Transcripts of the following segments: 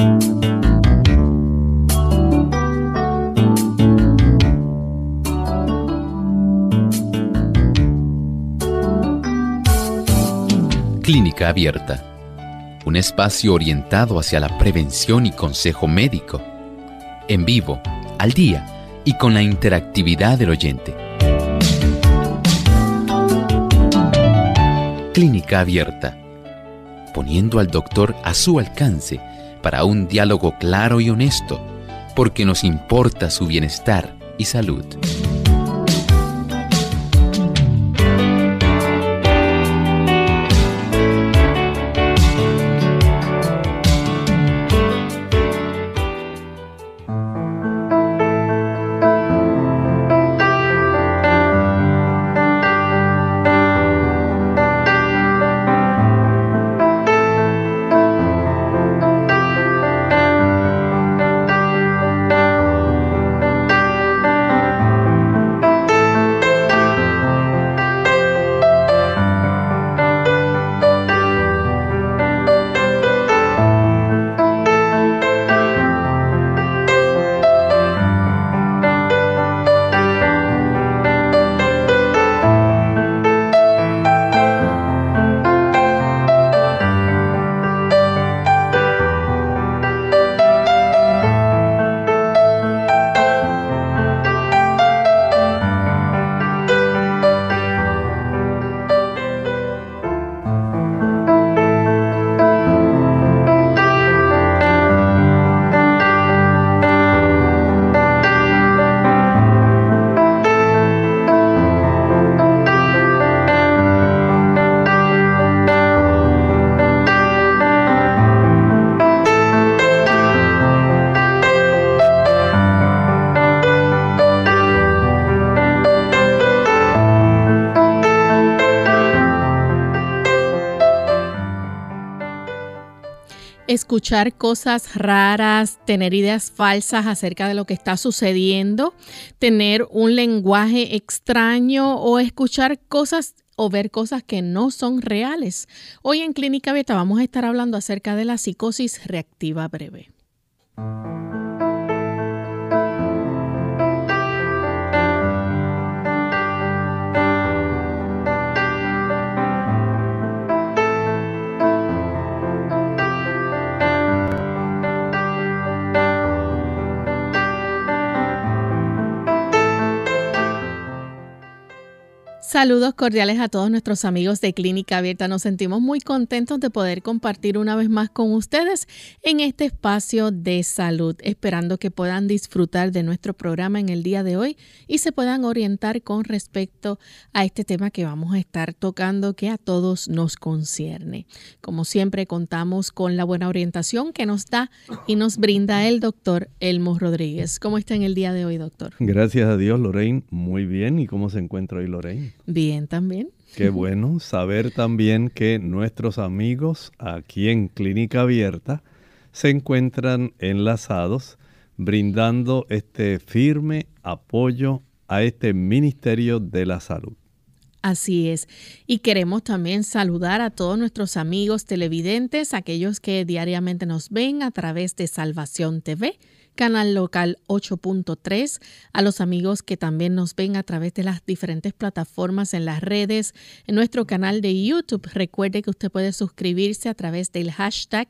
Clínica Abierta, un espacio orientado hacia la prevención y consejo médico, en vivo, al día y con la interactividad del oyente. Clínica Abierta, poniendo al doctor a su alcance para un diálogo claro y honesto, porque nos importa su bienestar y salud. Escuchar cosas raras, tener ideas falsas acerca de lo que está sucediendo, tener un lenguaje extraño o escuchar cosas o ver cosas que no son reales. Hoy en Clínica Abierta vamos a estar hablando acerca de la psicosis reactiva breve. Saludos cordiales a todos nuestros amigos de Clínica Abierta. Nos sentimos muy contentos de poder compartir una vez más con ustedes en este espacio de salud, esperando que puedan disfrutar de nuestro programa en el día de hoy y se puedan orientar con respecto a este tema que vamos a estar tocando, que a todos nos concierne. Como siempre, contamos con la buena orientación que nos da y nos brinda el doctor Elmo Rodríguez. ¿Cómo está en el día de hoy, doctor? Gracias a Dios, Lorraine. Muy bien. ¿Y cómo se encuentra hoy, Lorraine? Bien, también. Qué bueno saber también que nuestros amigos aquí en Clínica Abierta se encuentran enlazados, brindando este firme apoyo a este Ministerio de la Salud. Así es. Y queremos también saludar a todos nuestros amigos televidentes, aquellos que diariamente nos ven a través de Salvación TV, canal local 8.3, a los amigos que también nos ven a través de las diferentes plataformas en las redes, en nuestro canal de YouTube. Recuerde que usted puede suscribirse a través del hashtag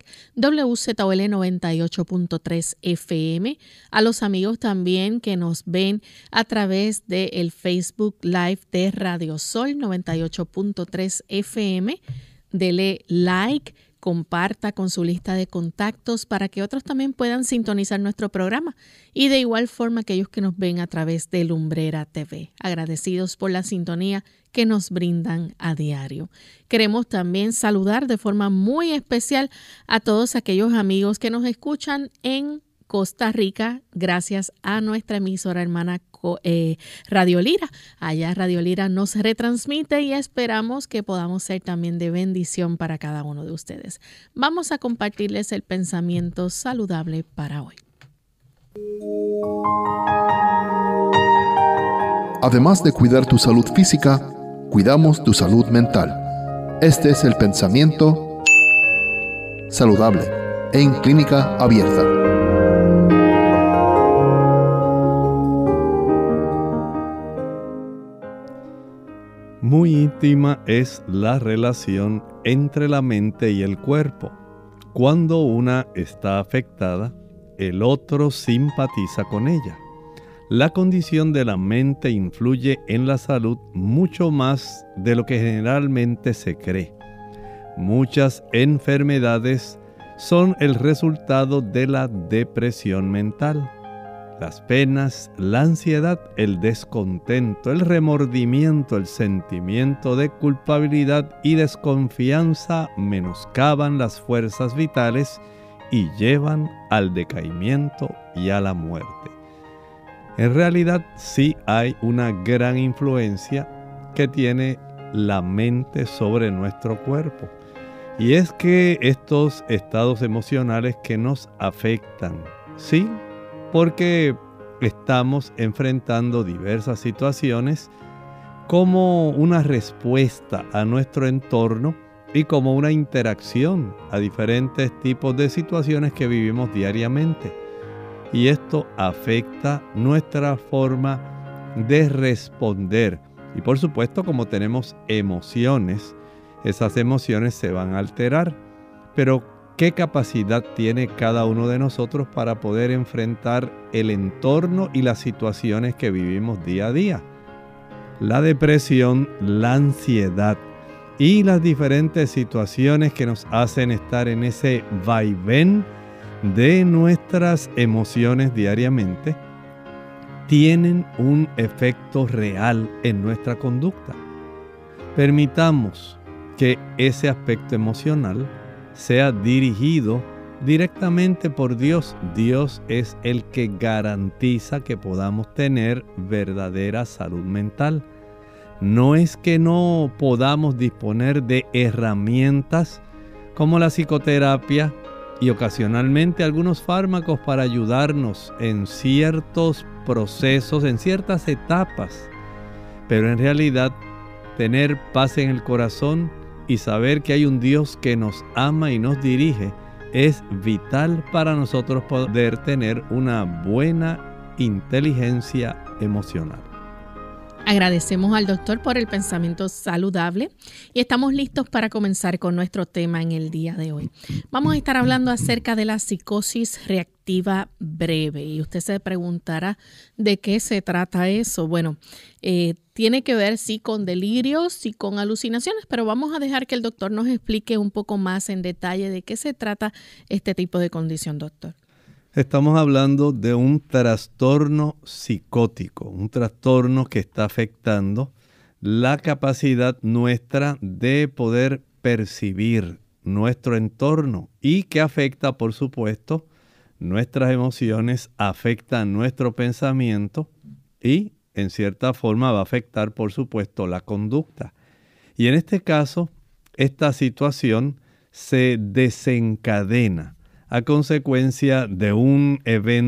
WZOL98.3 FM, a los amigos también que nos ven a través del Facebook Live de Radio Sol 98.3 FM. Dele like, comparta con su lista de contactos para que otros también puedan sintonizar nuestro programa. Y de igual forma aquellos que nos ven a través de Lumbrera TV. Agradecidos por la sintonía que nos brindan a diario. Queremos también saludar de forma muy especial a todos aquellos amigos que nos escuchan en Costa Rica, gracias a nuestra emisora hermana Radio Lira. Allá Radio Lira nos retransmite y esperamos que podamos ser también de bendición para cada uno de ustedes. Vamos a compartirles el pensamiento saludable para hoy. Además de cuidar tu salud física, cuidamos tu salud mental. Este es el pensamiento saludable en Clínica Abierta. Muy íntima es la relación entre la mente y el cuerpo. Cuando una está afectada, el otro simpatiza con ella. La condición de la mente influye en la salud mucho más de lo que generalmente se cree. Muchas enfermedades son el resultado de la depresión mental. Las penas, la ansiedad, el descontento, el remordimiento, el sentimiento de culpabilidad y desconfianza menoscaban las fuerzas vitales y llevan al decaimiento y a la muerte. En realidad sí hay una gran influencia que tiene la mente sobre nuestro cuerpo. Y es que estos estados emocionales que nos afectan, sí, porque estamos enfrentando diversas situaciones como una respuesta a nuestro entorno y como una interacción a diferentes tipos de situaciones que vivimos diariamente. Y esto afecta nuestra forma de responder. Y por supuesto, como tenemos emociones, esas emociones se van a alterar. Pero ¿qué capacidad tiene cada uno de nosotros para poder enfrentar el entorno y las situaciones que vivimos día a día? La depresión, la ansiedad y las diferentes situaciones que nos hacen estar en ese vaivén de nuestras emociones diariamente tienen un efecto real en nuestra conducta. Permitamos que ese aspecto emocional sea dirigido directamente por Dios. Dios es el que garantiza que podamos tener verdadera salud mental. No es que no podamos disponer de herramientas como la psicoterapia y ocasionalmente algunos fármacos para ayudarnos en ciertos procesos, en ciertas etapas. Pero en realidad, tener paz en el corazón y saber que hay un Dios que nos ama y nos dirige es vital para nosotros poder tener una buena inteligencia emocional. Agradecemos al doctor por el pensamiento saludable y estamos listos para comenzar con nuestro tema en el día de hoy. Vamos a estar hablando acerca de la psicosis reactiva breve y usted se preguntará de qué se trata eso. Bueno, tiene que ver sí con delirios y con alucinaciones, pero vamos a dejar que el doctor nos explique un poco más en detalle de qué se trata este tipo de condición, doctor. Estamos hablando de un trastorno psicótico, un trastorno que está afectando la capacidad nuestra de poder percibir nuestro entorno y que afecta, por supuesto, nuestras emociones, afecta nuestro pensamiento y, en cierta forma, va a afectar, por supuesto, la conducta. Y en este caso, esta situación se desencadena a consecuencia de un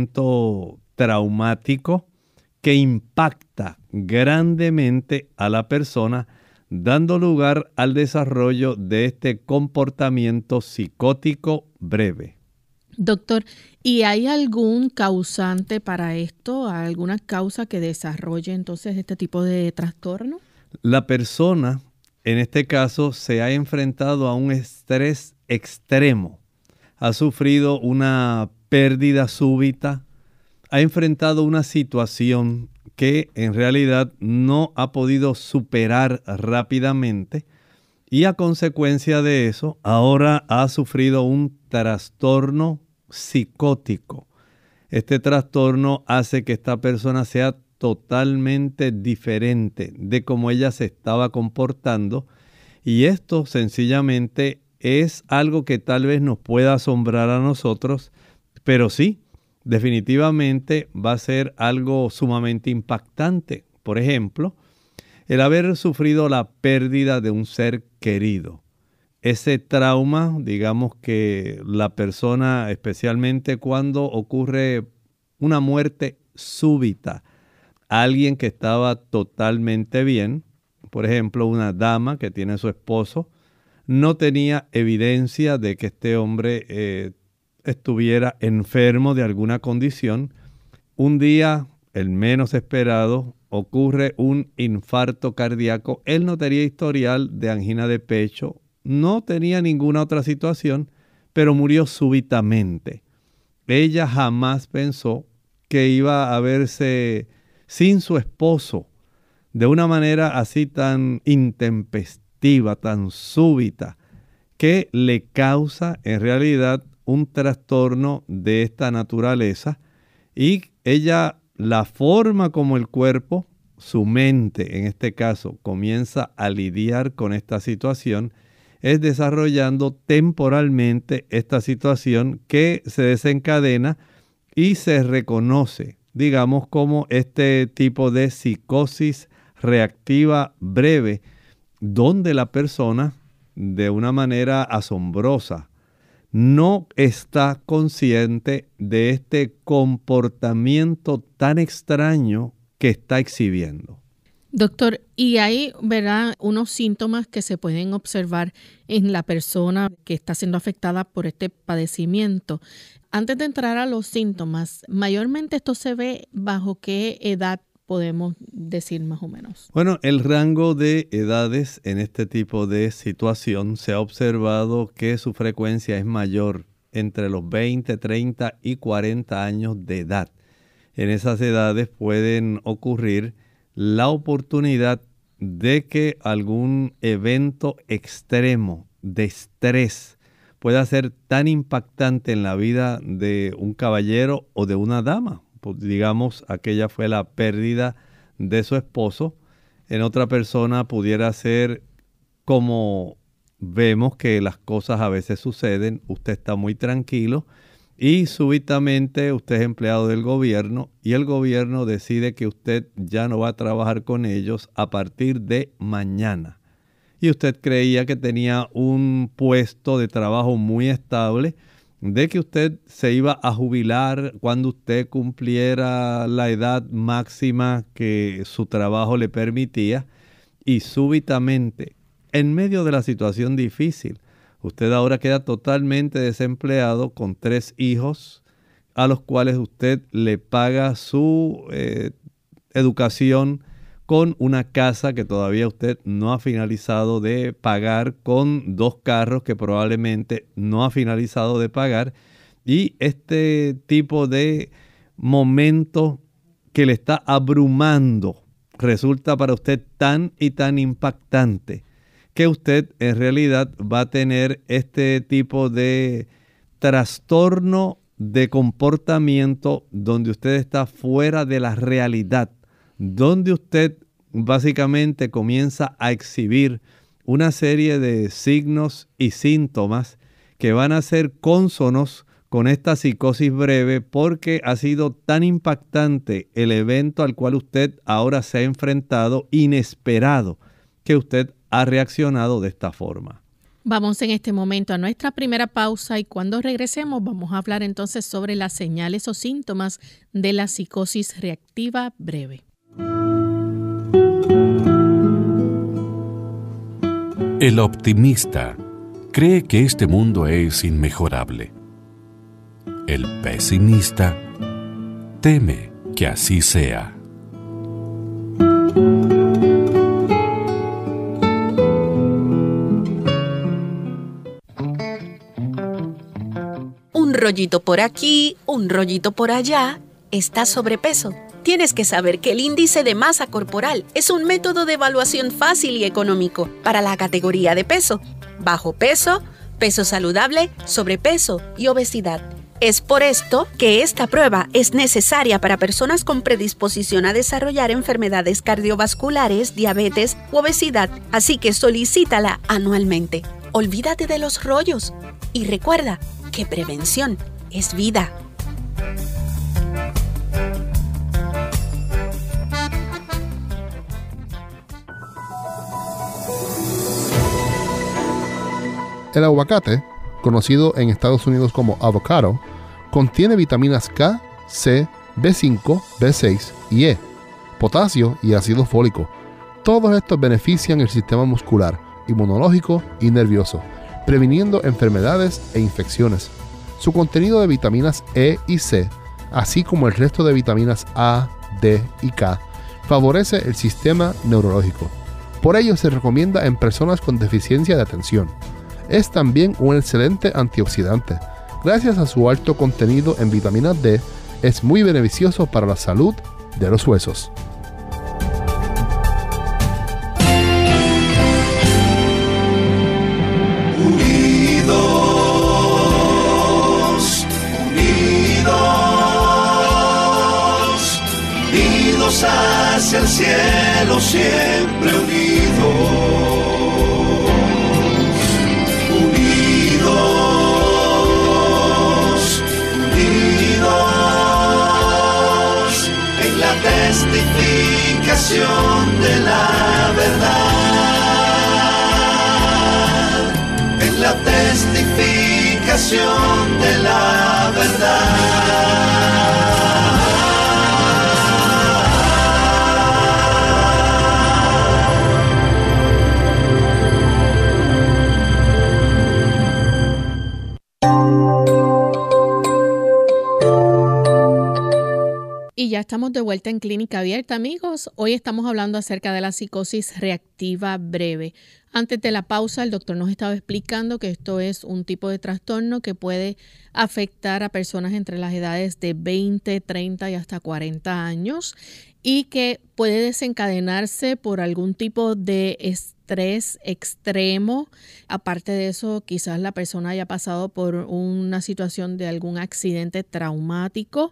evento traumático que impacta grandemente a la persona, dando lugar al desarrollo de este comportamiento psicótico breve. Doctor, ¿y hay algún causante para esto? ¿Alguna causa que desarrolle entonces este tipo de trastorno? La persona, en este caso, se ha enfrentado a un estrés extremo. Ha sufrido una pérdida súbita, ha enfrentado una situación que en realidad no ha podido superar rápidamente y a consecuencia de eso ahora ha sufrido un trastorno psicótico. Este trastorno hace que esta persona sea totalmente diferente de cómo ella se estaba comportando y esto sencillamente es algo que tal vez nos pueda asombrar a nosotros, pero sí, definitivamente va a ser algo sumamente impactante. Por ejemplo, el haber sufrido la pérdida de un ser querido. Ese trauma, digamos que la persona, especialmente cuando ocurre una muerte súbita, alguien que estaba totalmente bien, por ejemplo, una dama que tiene a su esposo, no tenía evidencia de que este hombre estuviera enfermo de alguna condición. Un día, el menos esperado, ocurre un infarto cardíaco. Él no tenía historial de angina de pecho, no tenía ninguna otra situación, pero murió súbitamente. Ella jamás pensó que iba a verse sin su esposo de una manera así tan intempestiva, tan súbita, que le causa en realidad un trastorno de esta naturaleza. Y ella, la forma como el cuerpo, su mente en este caso, comienza a lidiar con esta situación, es desarrollando temporalmente esta situación que se desencadena y se reconoce, digamos, como este tipo de psicosis reactiva breve, donde la persona, de una manera asombrosa, no está consciente de este comportamiento tan extraño que está exhibiendo. Doctor, y hay, ¿verdad?, unos síntomas que se pueden observar en la persona que está siendo afectada por este padecimiento. Antes de entrar a los síntomas, mayormente esto se ve bajo qué edad podemos decir más o menos. Bueno, el rango de edades en este tipo de situación se ha observado que su frecuencia es mayor entre los 20, 30 y 40 años de edad. En esas edades pueden ocurrir la oportunidad de que algún evento extremo de estrés pueda ser tan impactante en la vida de un caballero o de una dama. Pues digamos, aquella fue la pérdida de su esposo. En otra persona pudiera ser como vemos que las cosas a veces suceden. Usted está muy tranquilo y súbitamente usted es empleado del gobierno y el gobierno decide que usted ya no va a trabajar con ellos a partir de mañana. Y usted creía que tenía un puesto de trabajo muy estable, de que usted se iba a jubilar cuando usted cumpliera la edad máxima que su trabajo le permitía, y súbitamente, en medio de la situación difícil, usted ahora queda totalmente desempleado con 3 hijos a los cuales usted le paga su educación, con una casa que todavía usted no ha finalizado de pagar, con 2 carros que probablemente no ha finalizado de pagar, y este tipo de momento que le está abrumando resulta para usted tan y tan impactante que usted en realidad va a tener este tipo de trastorno de comportamiento donde usted está fuera de la realidad, donde usted básicamente comienza a exhibir una serie de signos y síntomas que van a ser cónsonos con esta psicosis breve, porque ha sido tan impactante el evento al cual usted ahora se ha enfrentado, inesperado, que usted ha reaccionado de esta forma. Vamos en este momento a nuestra primera pausa y cuando regresemos vamos a hablar entonces sobre las señales o síntomas de la psicosis reactiva breve. El optimista cree que este mundo es inmejorable. El pesimista teme que así sea. Un rollito por aquí, un rollito por allá. ¿Estás sobrepeso? Tienes que saber que el índice de masa corporal es un método de evaluación fácil y económico para la categoría de peso: bajo peso, peso saludable, sobrepeso y obesidad. Es por esto que esta prueba es necesaria para personas con predisposición a desarrollar enfermedades cardiovasculares, diabetes u obesidad, así que solicítala anualmente. Olvídate de los rollos y recuerda que prevención es vida. El aguacate, conocido en Estados Unidos como avocado, contiene vitaminas K, C, B5, B6 y E, potasio y ácido fólico. Todos estos benefician el sistema muscular, inmunológico y nervioso, previniendo enfermedades e infecciones. Su contenido de vitaminas E y C, así como el resto de vitaminas A, D y K, favorece el sistema neurológico. Por ello se recomienda en personas con deficiencia de atención. Es también un excelente antioxidante. Gracias a su alto contenido en vitamina D, es muy beneficioso para la salud de los huesos. Unidos, unidos, unidos hacia el cielo, siempre unidos. Testificación de la verdad, en la testificación de la verdad. Y ya estamos de vuelta en Clínica Abierta, amigos. Hoy estamos hablando acerca de la psicosis reactiva breve. Antes de la pausa, el doctor nos estaba explicando que esto es un tipo de trastorno que puede afectar a personas entre las edades de 20, 30 y hasta 40 años y que puede desencadenarse por algún tipo de estrés extremo. Aparte de eso, quizás la persona haya pasado por una situación de algún accidente traumático.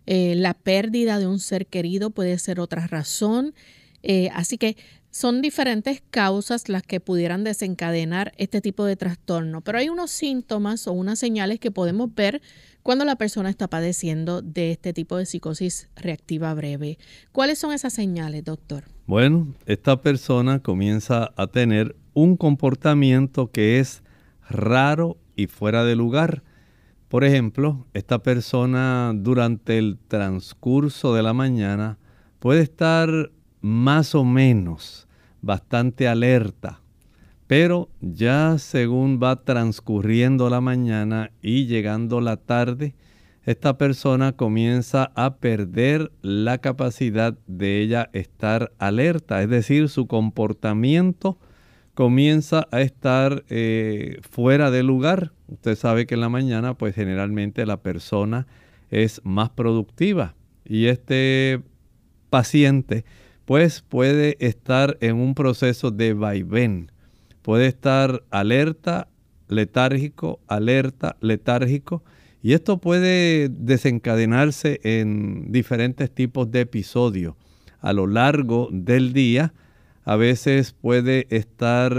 La pérdida de un ser querido puede ser otra razón. Así que son diferentes causas las que pudieran desencadenar este tipo de trastorno. Pero hay unos síntomas o unas señales que podemos ver cuando la persona está padeciendo de este tipo de psicosis reactiva breve. ¿Cuáles son esas señales, doctor? Bueno, esta persona comienza a tener un comportamiento que es raro y fuera de lugar. Por ejemplo, esta persona durante el transcurso de la mañana puede estar más o menos bastante alerta, pero ya según va transcurriendo la mañana y llegando la tarde, esta persona comienza a perder la capacidad de ella estar alerta, es decir, su comportamiento comienza a estar fuera de lugar. Usted sabe que en la mañana, pues generalmente la persona es más productiva y este paciente, pues puede estar en un proceso de vaivén. Puede estar alerta, letárgico, alerta, letárgico. Y esto puede desencadenarse en diferentes tipos de episodios a lo largo del día. A veces puede estar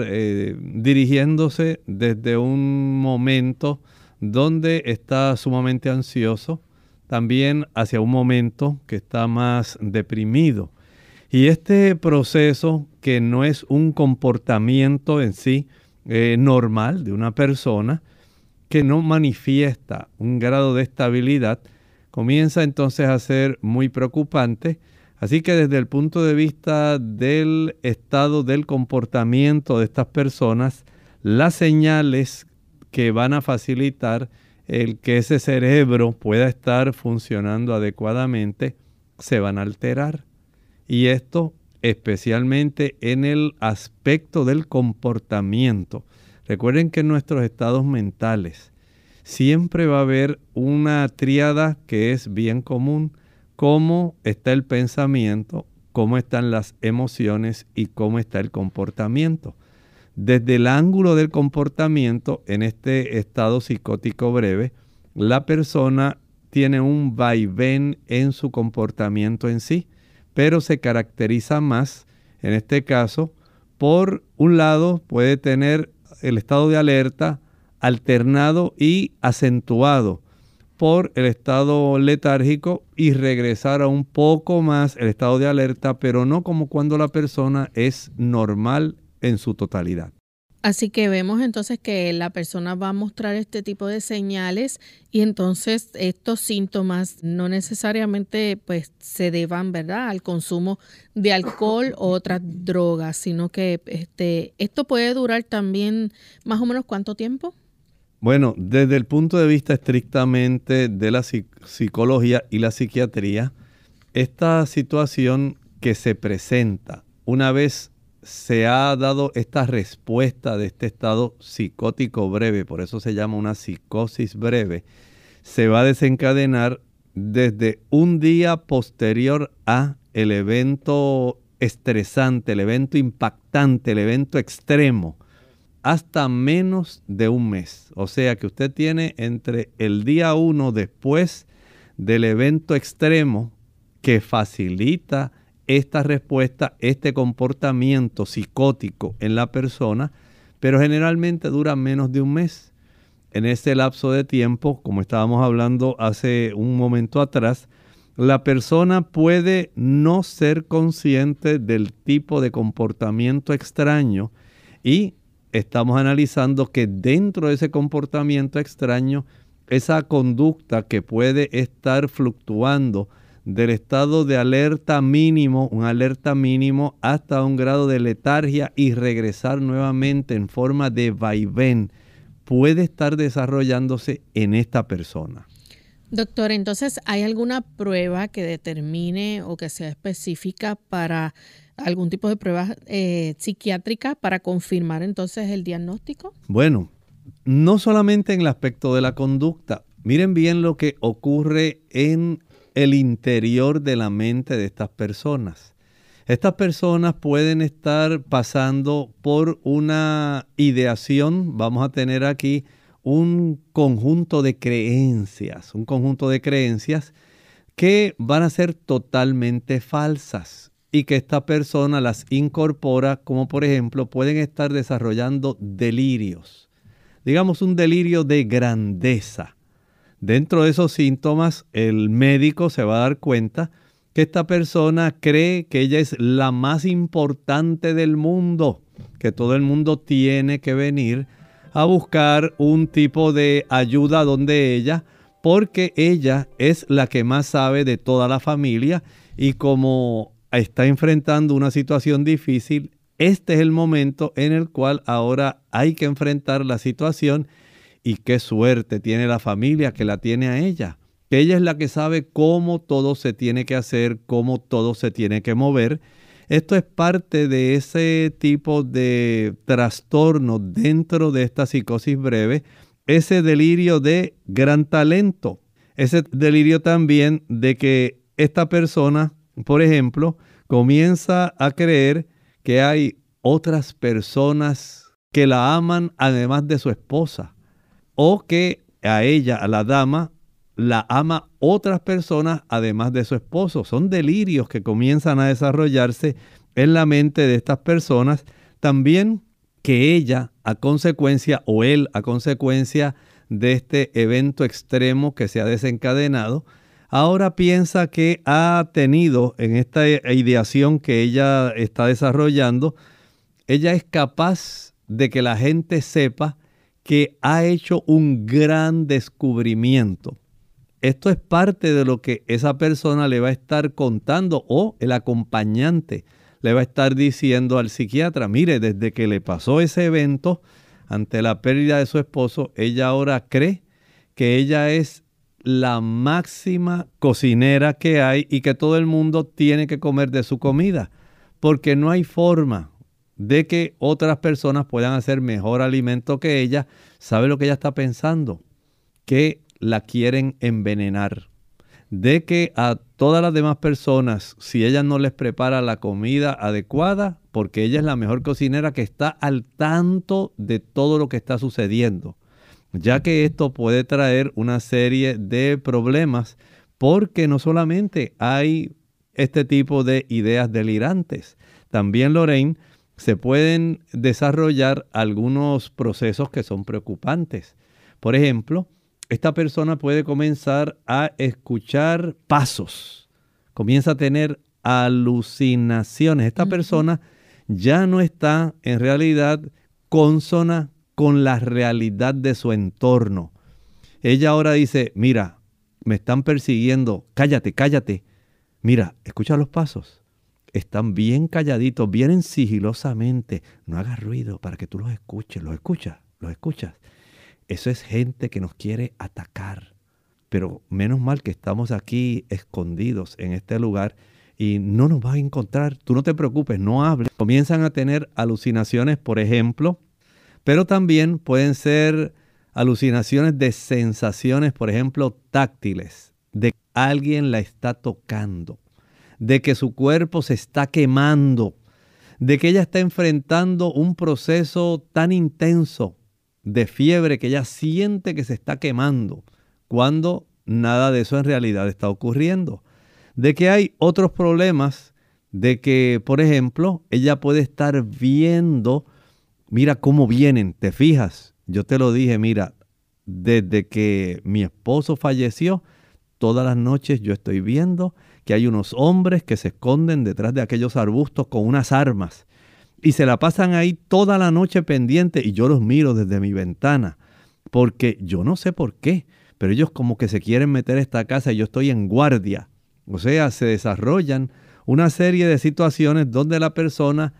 dirigiéndose desde un momento donde está sumamente ansioso, también hacia un momento que está más deprimido. Y este proceso, que no es un comportamiento en sí normal de una persona, que no manifiesta un grado de estabilidad, comienza entonces a ser muy preocupante. Así que desde el punto de vista del estado del comportamiento de estas personas, las señales que van a facilitar el que ese cerebro pueda estar funcionando adecuadamente se van a alterar. Y esto especialmente en el aspecto del comportamiento. Recuerden que en nuestros estados mentales siempre va a haber una tríada que es bien común: cómo está el pensamiento, cómo están las emociones y cómo está el comportamiento. Desde el ángulo del comportamiento, en este estado psicótico breve, la persona tiene un vaivén en su comportamiento en sí, pero se caracteriza más, en este caso, por un lado puede tener el estado de alerta alternado y acentuado por el estado letárgico y regresar a un poco más el estado de alerta, pero no como cuando la persona es normal en su totalidad. Así que vemos entonces que la persona va a mostrar este tipo de señales y entonces estos síntomas no necesariamente pues se deban, ¿verdad?, al consumo de alcohol o otras drogas, sino que esto puede durar también más o menos ¿cuánto tiempo? Bueno, desde el punto de vista estrictamente de la psicología y la psiquiatría, esta situación que se presenta una vez se ha dado esta respuesta de este estado psicótico breve, por eso se llama una psicosis breve, se va a desencadenar desde un día posterior a el evento estresante, el evento impactante, el evento extremo, hasta menos de un mes. O sea que usted tiene entre el día 1 después del evento extremo que facilita esta respuesta, este comportamiento psicótico en la persona, pero generalmente dura menos de un mes. En ese lapso de tiempo, como estábamos hablando hace un momento atrás, la persona puede no ser consciente del tipo de comportamiento extraño y estamos analizando que dentro de ese comportamiento extraño, esa conducta que puede estar fluctuando del estado de alerta mínimo, un alerta mínimo, hasta un grado de letargia y regresar nuevamente en forma de vaivén, puede estar desarrollándose en esta persona. Doctor, entonces, ¿hay alguna prueba que determine o que sea específica para algún tipo de prueba psiquiátrica para confirmar entonces el diagnóstico? Bueno, no solamente en el aspecto de la conducta. Miren bien lo que ocurre en el interior de la mente de estas personas. Estas personas pueden estar pasando por una ideación, vamos a tener aquí un conjunto de creencias que van a ser totalmente falsas y que esta persona las incorpora, como por ejemplo pueden estar desarrollando delirios, digamos un delirio de grandeza. Dentro de esos síntomas, el médico se va a dar cuenta que esta persona cree que ella es la más importante del mundo, que todo el mundo tiene que venir a buscar un tipo de ayuda donde ella, porque ella es la que más sabe de toda la familia y como está enfrentando una situación difícil, este es el momento en el cual ahora hay que enfrentar la situación. Y qué suerte tiene la familia que la tiene a ella, que ella es la que sabe cómo todo se tiene que hacer, cómo todo se tiene que mover. Esto es parte de ese tipo de trastorno dentro de esta psicosis breve, ese delirio de gran talento, ese delirio también de que esta persona, por ejemplo, comienza a creer que hay otras personas que la aman además de su esposa. O que a ella, a la dama, la ama otras personas además de su esposo. Son delirios que comienzan a desarrollarse en la mente de estas personas. También que ella, a consecuencia, o él, a consecuencia de este evento extremo que se ha desencadenado, ahora piensa que ha tenido en esta ideación que ella está desarrollando, ella es capaz de que la gente sepa que ha hecho un gran descubrimiento. Esto es parte de lo que esa persona le va a estar contando o el acompañante le va a estar diciendo al psiquiatra. Mire, desde que le pasó ese evento ante la pérdida de su esposo, ella ahora cree que ella es la máxima cocinera que hay y que todo el mundo tiene que comer de su comida, porque no hay forma de que otras personas puedan hacer mejor alimento que ella. ¿Sabe lo que ella está pensando? Que la quieren envenenar. De que a todas las demás personas, si ella no les prepara la comida adecuada, porque ella es la mejor cocinera que está al tanto de todo lo que está sucediendo, ya que esto puede traer una serie de problemas, porque no solamente hay este tipo de ideas delirantes, también, Lorraine, se pueden desarrollar algunos procesos que son preocupantes. Por ejemplo, esta persona puede comenzar a escuchar pasos, comienza a tener alucinaciones. Esta persona ya no está en realidad consona con la realidad de su entorno. Ella ahora dice, mira, me están persiguiendo, cállate, cállate. Mira, escucha los pasos. Están bien calladitos, vienen sigilosamente. No hagas ruido para que tú los escuches. ¿Los escuchas? ¿Los escuchas? Eso es gente que nos quiere atacar. Pero menos mal que estamos aquí escondidos en este lugar y no nos vas a encontrar. Tú no te preocupes, no hables. Comienzan a tener alucinaciones, por ejemplo, pero también pueden ser alucinaciones de sensaciones, por ejemplo, táctiles, de que alguien la está tocando, de que su cuerpo se está quemando, de que ella está enfrentando un proceso tan intenso de fiebre que ella siente que se está quemando, cuando nada de eso en realidad está ocurriendo. De que hay otros problemas, de que, por ejemplo, ella puede estar viendo, mira cómo vienen, ¿te fijas? Yo te lo dije, mira, desde que mi esposo falleció, todas las noches yo estoy viendo que hay unos hombres que se esconden detrás de aquellos arbustos con unas armas y se la pasan ahí toda la noche pendiente y yo los miro desde mi ventana porque yo no sé por qué, pero ellos como que se quieren meter a esta casa y yo estoy en guardia. O sea, se desarrollan una serie de situaciones donde la persona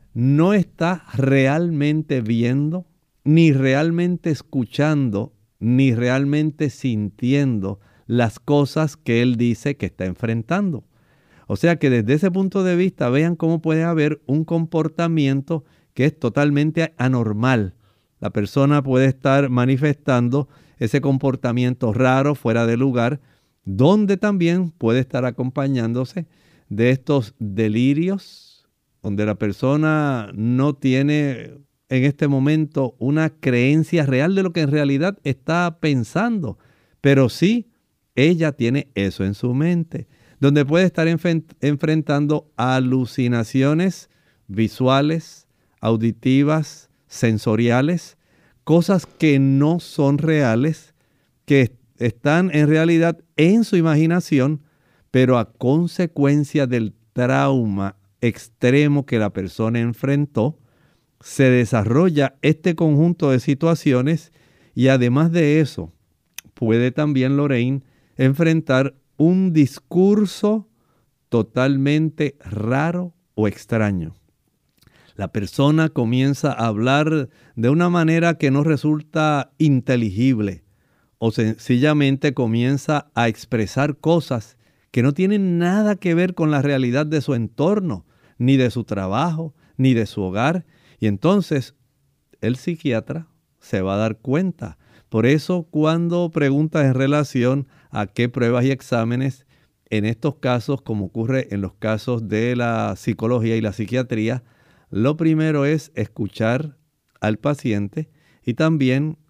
no está realmente viendo, ni realmente escuchando, ni realmente sintiendo las cosas que él dice que está enfrentando. O sea que desde ese punto de vista vean cómo puede haber un comportamiento que es totalmente anormal. La persona puede estar manifestando ese comportamiento raro, fuera de lugar, donde también puede estar acompañándose de estos delirios, donde la persona no tiene en este momento una creencia real de lo que en realidad está pensando, pero sí ella tiene eso en su mente, donde puede estar enfrentando alucinaciones visuales, auditivas, sensoriales, cosas que no son reales, que están en realidad en su imaginación, pero a consecuencia del trauma extremo que la persona enfrentó, se desarrolla este conjunto de situaciones y además de eso, puede también Lorraine enfrentar un discurso totalmente raro o extraño. La persona comienza a hablar de una manera que no resulta inteligible o sencillamente comienza a expresar cosas que no tienen nada que ver con la realidad de su entorno, ni de su trabajo, ni de su hogar. Y entonces el psiquiatra se va a dar cuenta. Por eso cuando preguntas en relación a qué pruebas y exámenes, en estos casos, como ocurre en los casos de la psicología y la psiquiatría, lo primero es escuchar al paciente y también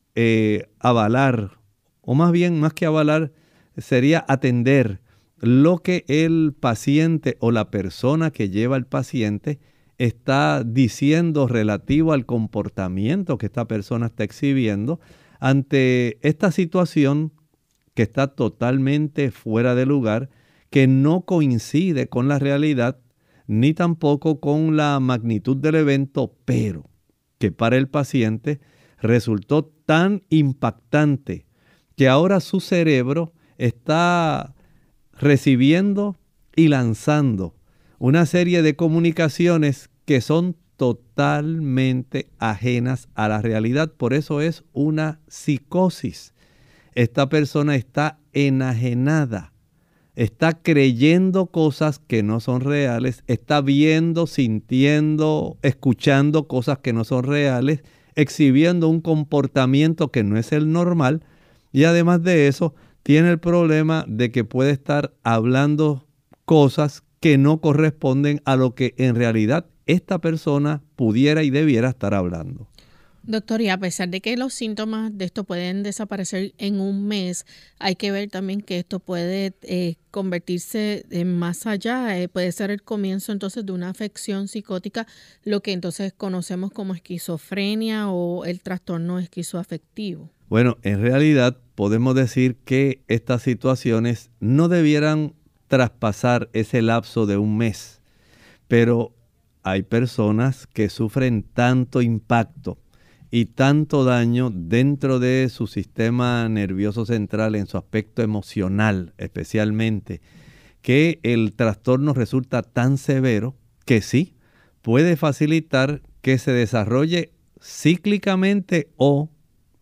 avalar, o más bien, más que avalar, sería atender lo que el paciente o la persona que lleva al paciente está diciendo relativo al comportamiento que esta persona está exhibiendo ante esta situación que está totalmente fuera de lugar, que no coincide con la realidad, ni tampoco con la magnitud del evento, pero que para el paciente resultó tan impactante que ahora su cerebro está recibiendo y lanzando una serie de comunicaciones que son totalmente ajenas a la realidad. Por eso es una psicosis. Esta persona está enajenada, está creyendo cosas que no son reales, está viendo, sintiendo, escuchando cosas que no son reales, exhibiendo un comportamiento que no es el normal y además de eso tiene el problema de que puede estar hablando cosas que no corresponden a lo que en realidad esta persona pudiera y debiera estar hablando. Doctor, y a pesar de que los síntomas de esto pueden desaparecer en un mes, hay que ver también que esto puede convertirse en más allá, puede ser el comienzo entonces de una afección psicótica, lo que entonces conocemos como esquizofrenia o el trastorno esquizoafectivo. Bueno, en realidad podemos decir que estas situaciones no debieran traspasar ese lapso de un mes, pero hay personas que sufren tanto impacto y tanto daño dentro de su sistema nervioso central, en su aspecto emocional especialmente, que el trastorno resulta tan severo que sí puede facilitar que se desarrolle cíclicamente o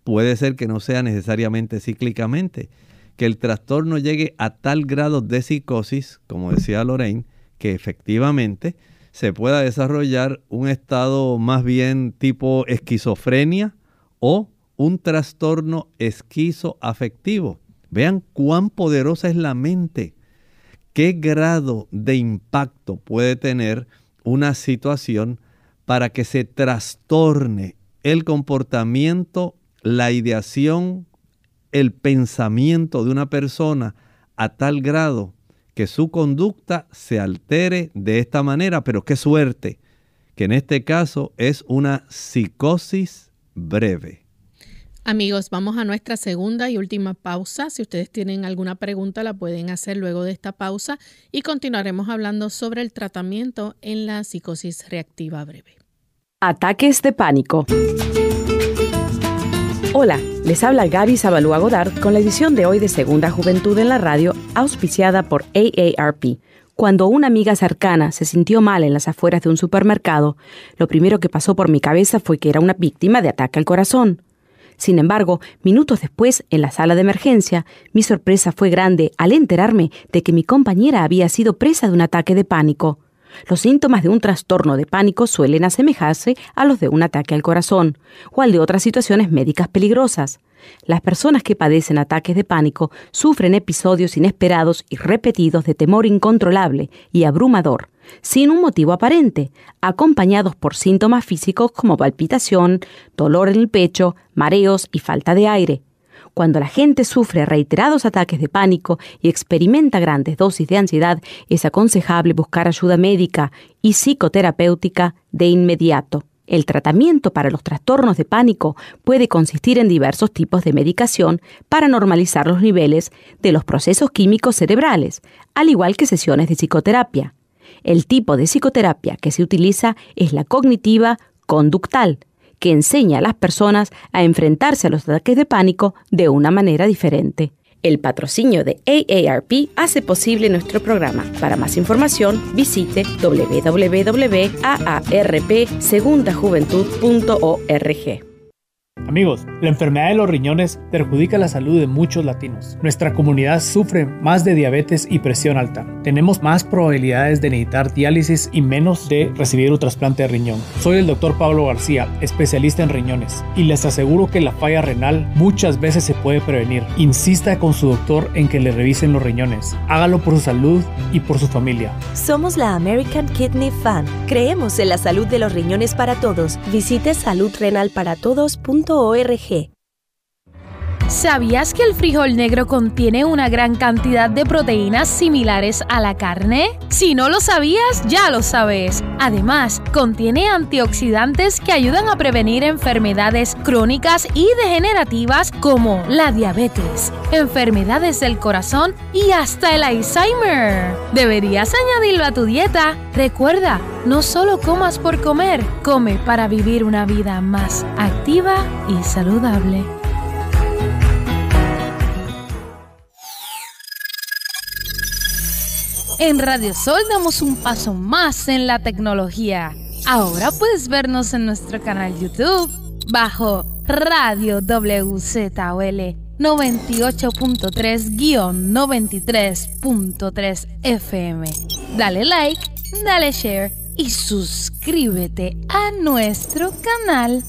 puede ser que no sea necesariamente cíclicamente, que el trastorno llegue a tal grado de psicosis, como decía Lorraine, que efectivamente se pueda desarrollar un estado más bien tipo esquizofrenia o un trastorno esquizoafectivo. Vean cuán poderosa es la mente, qué grado de impacto puede tener una situación para que se trastorne el comportamiento, la ideación, el pensamiento de una persona a tal grado que su conducta se altere de esta manera. Pero qué suerte que en este caso es una psicosis breve. Amigos, vamos a nuestra segunda y última pausa. Si ustedes tienen alguna pregunta, la pueden hacer luego de esta pausa y continuaremos hablando sobre el tratamiento en la psicosis reactiva breve. Ataques de pánico. Hola, les habla Gaby Zabalúa Godard con la edición de hoy de Segunda Juventud en la Radio, auspiciada por AARP. Cuando una amiga cercana se sintió mal en las afueras de un supermercado, lo primero que pasó por mi cabeza fue que era una víctima de ataque al corazón. Sin embargo, minutos después, en la sala de emergencia, mi sorpresa fue grande al enterarme de que mi compañera había sido presa de un ataque de pánico. Los síntomas de un trastorno de pánico suelen asemejarse a los de un ataque al corazón o al de otras situaciones médicas peligrosas. Las personas que padecen ataques de pánico sufren episodios inesperados y repetidos de temor incontrolable y abrumador, sin un motivo aparente, acompañados por síntomas físicos como palpitación, dolor en el pecho, mareos y falta de aire. Cuando la gente sufre reiterados ataques de pánico y experimenta grandes dosis de ansiedad, es aconsejable buscar ayuda médica y psicoterapéutica de inmediato. El tratamiento para los trastornos de pánico puede consistir en diversos tipos de medicación para normalizar los niveles de los procesos químicos cerebrales, al igual que sesiones de psicoterapia. El tipo de psicoterapia que se utiliza es la cognitiva conductal, que enseña a las personas a enfrentarse a los ataques de pánico de una manera diferente. El patrocinio de AARP hace posible nuestro programa. Para más información, visite www.aarpsegundajuventud.org. Amigos, la enfermedad de los riñones perjudica la salud de muchos latinos. Nuestra comunidad sufre más de diabetes y presión alta. Tenemos más probabilidades de necesitar diálisis y menos de recibir un trasplante de riñón. Soy el Dr. Pablo García, especialista en riñones, y les aseguro que la falla renal muchas veces se puede prevenir. Insista con su doctor en que le revisen los riñones. Hágalo por su salud y por su familia. Somos la American Kidney Fund. Creemos en la salud de los riñones para todos. Visite saludrenalparatodos.org. ¿Sabías que el frijol negro contiene una gran cantidad de proteínas similares a la carne? Si no lo sabías, ya lo sabes. Además, contiene antioxidantes que ayudan a prevenir enfermedades crónicas y degenerativas como la diabetes, enfermedades del corazón y hasta el Alzheimer. Deberías añadirlo a tu dieta. Recuerda, no solo comas por comer, come para vivir una vida más activa y saludable. En Radio Sol damos un paso más en la tecnología. Ahora puedes vernos en nuestro canal YouTube bajo Radio WZOL 98.3-93.3 FM. Dale like, dale share y suscríbete a nuestro canal.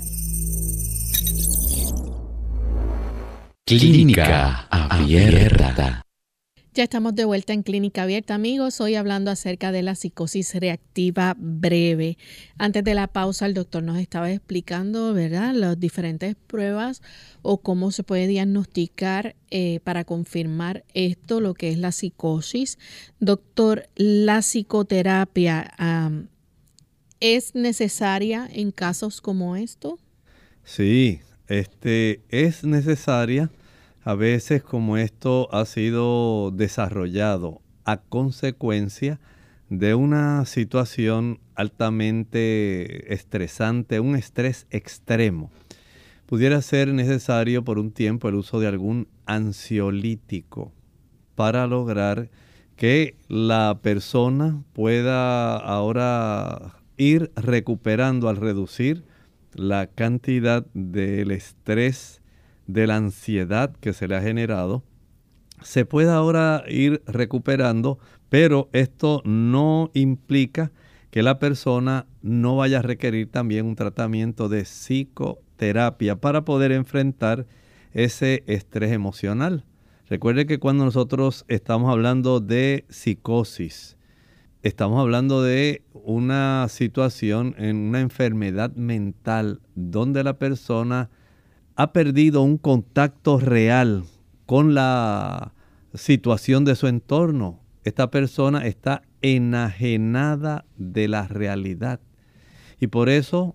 Clínica Abierta. Ya estamos de vuelta en Clínica Abierta, amigos. Hoy hablando acerca de la psicosis reactiva breve. Antes de la pausa, el doctor nos estaba explicando, ¿verdad?, las diferentes pruebas o cómo se puede diagnosticar para confirmar esto, lo que es la psicosis. Doctor, ¿la psicoterapia es necesaria en casos como esto? Sí, es necesaria. A veces, como esto ha sido desarrollado a consecuencia de una situación altamente estresante, un estrés extremo, pudiera ser necesario por un tiempo el uso de algún ansiolítico para lograr que la persona pueda ahora ir recuperando al reducir la cantidad del estrés de la ansiedad que se le ha generado, se pueda ahora ir recuperando, pero esto no implica que la persona no vaya a requerir también un tratamiento de psicoterapia para poder enfrentar ese estrés emocional. Recuerde que cuando nosotros estamos hablando de psicosis, estamos hablando de una situación en una enfermedad mental donde la persona ha perdido un contacto real con la situación de su entorno. Esta persona está enajenada de la realidad y por eso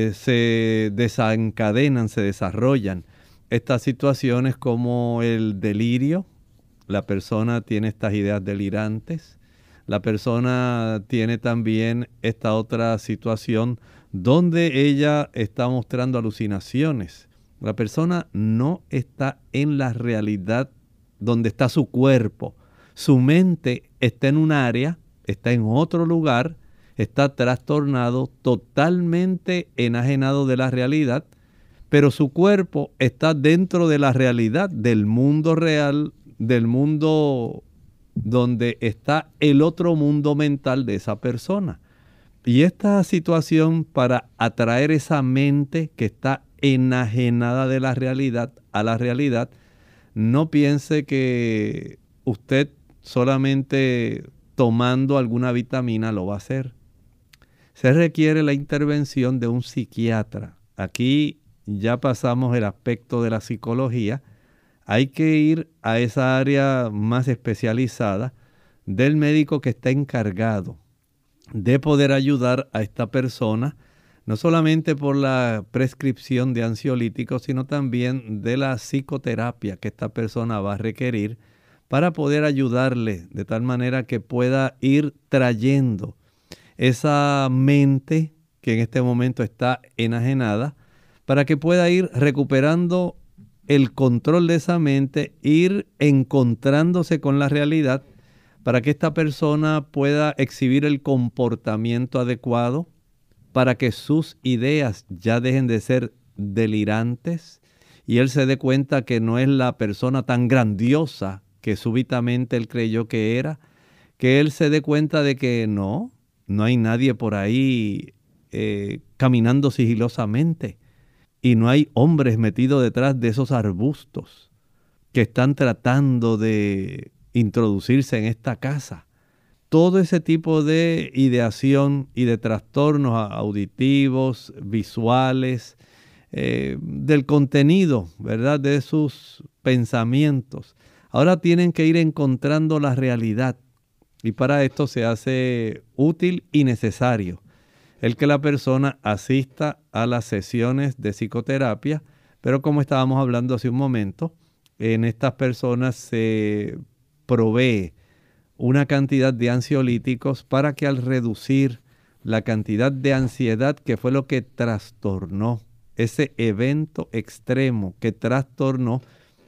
se desencadenan, se desarrollan estas situaciones como el delirio. La persona tiene estas ideas delirantes. La persona tiene también esta otra situación donde ella está mostrando alucinaciones. La persona no está en la realidad donde está su cuerpo. Su mente está en un área, está en otro lugar, está trastornado, totalmente enajenado de la realidad, pero su cuerpo está dentro de la realidad, del mundo real, del mundo donde está el otro mundo mental de esa persona. Y esta situación, para atraer esa mente que está enajenada de la realidad a la realidad, no piense que usted solamente tomando alguna vitamina lo va a hacer. Se requiere la intervención de un psiquiatra. Aquí ya pasamos el aspecto de la psicología. Hay que ir a esa área más especializada del médico que está encargado de poder ayudar a esta persona, no solamente por la prescripción de ansiolíticos, sino también de la psicoterapia que esta persona va a requerir para poder ayudarle de tal manera que pueda ir trayendo esa mente que en este momento está enajenada, para que pueda ir recuperando el control de esa mente, ir encontrándose con la realidad, para que esta persona pueda exhibir el comportamiento adecuado, para que sus ideas ya dejen de ser delirantes y él se dé cuenta que no es la persona tan grandiosa que súbitamente él creyó que era, que él se dé cuenta de que no hay nadie por ahí caminando sigilosamente y no hay hombres metidos detrás de esos arbustos que están tratando de introducirse en esta casa. Todo ese tipo de ideación y de trastornos auditivos, visuales, del contenido, ¿verdad?, de sus pensamientos. Ahora tienen que ir encontrando la realidad y para esto se hace útil y necesario el que la persona asista a las sesiones de psicoterapia, pero como estábamos hablando hace un momento, en estas personas se provee una cantidad de ansiolíticos para que al reducir la cantidad de ansiedad que fue lo que trastornó, ese evento extremo que trastornó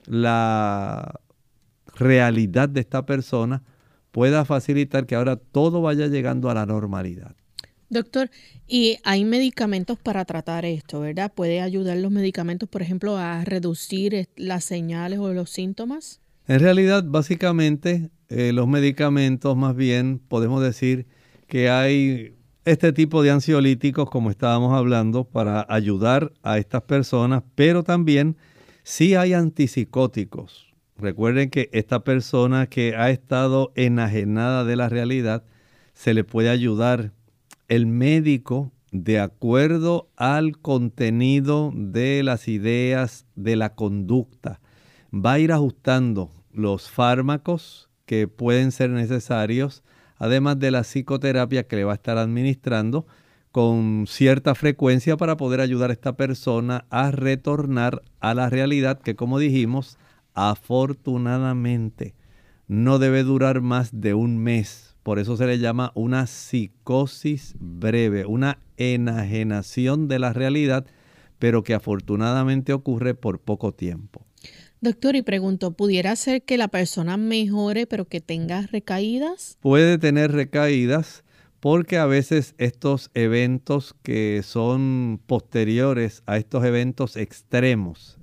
la realidad de esta persona, pueda facilitar que ahora todo vaya llegando a la normalidad. Doctor, y hay medicamentos para tratar esto, ¿verdad? ¿Puede ayudar los medicamentos, por ejemplo, a reducir las señales o los síntomas? En realidad, básicamente, los medicamentos, más bien, podemos decir que hay este tipo de ansiolíticos, como estábamos hablando, para ayudar a estas personas, pero también sí hay antipsicóticos. Recuerden que esta persona que ha estado enajenada de la realidad, se le puede ayudar. El médico, de acuerdo al contenido de las ideas, de la conducta, va a ir ajustando los fármacos que pueden ser necesarios, además de la psicoterapia que le va a estar administrando con cierta frecuencia para poder ayudar a esta persona a retornar a la realidad que, como dijimos, afortunadamente no debe durar más de un mes. Por eso se le llama una psicosis breve, una enajenación de la realidad, pero que afortunadamente ocurre por poco tiempo. Doctor, y pregunto, ¿pudiera ser que la persona mejore pero que tenga recaídas? Puede tener recaídas porque a veces estos eventos que son posteriores a estos eventos extremos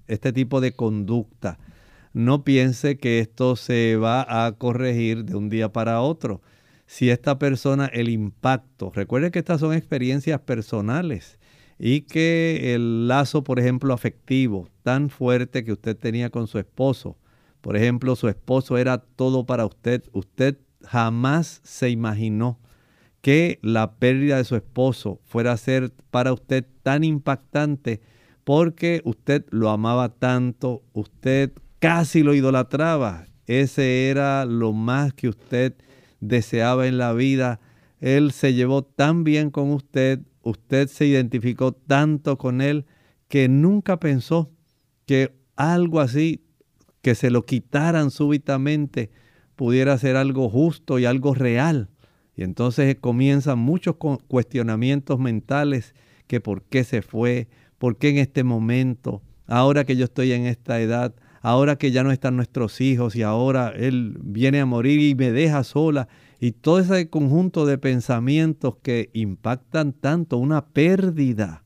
este tipo de conducta. No piense que esto se va a corregir de un día para otro. Si esta persona, el impacto, recuerde que estas son experiencias personales y que el lazo, por ejemplo, afectivo tan fuerte que usted tenía con su esposo, por ejemplo, su esposo era todo para usted, usted jamás se imaginó que la pérdida de su esposo fuera a ser para usted tan impactante porque usted lo amaba tanto, usted casi lo idolatraba. Ese era lo más que usted deseaba en la vida. Él se llevó tan bien con usted, usted se identificó tanto con él que nunca pensó que algo así, que se lo quitaran súbitamente, pudiera ser algo justo y algo real. Y entonces comienzan muchos cuestionamientos mentales, que por qué se fue, por qué en este momento, ahora que yo estoy en esta edad, ahora que ya no están nuestros hijos y ahora él viene a morir y me deja sola. Y todo ese conjunto de pensamientos que impactan tanto, una pérdida